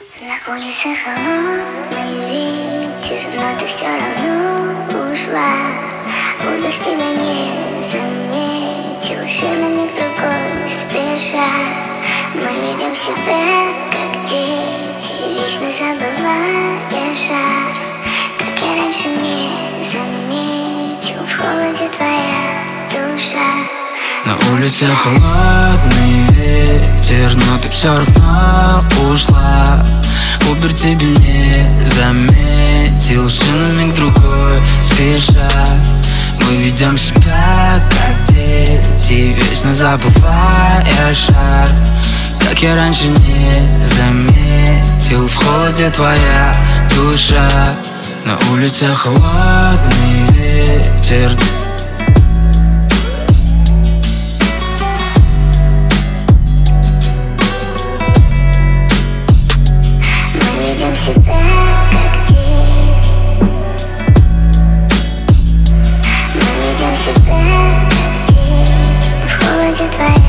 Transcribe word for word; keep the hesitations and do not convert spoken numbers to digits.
На улице холодный ветер, но ты все равно ушла. Убер тебя не заметил, шинами к другой спеша. Мы ведем себя как дети, вечно забывая шар. Как я раньше не заметил, в холоде твоя душа. На улице холодный ветер, но ты все равно ушла. Убер тебя не заметил, шинами к другой спеша. Мы ведем себя как дети, вечно забывая шар. Как я раньше не заметил, в холоде твоя душа. На улице холодный ветер. Себя как дети, мы ведем себя как дети, в холоде твоей.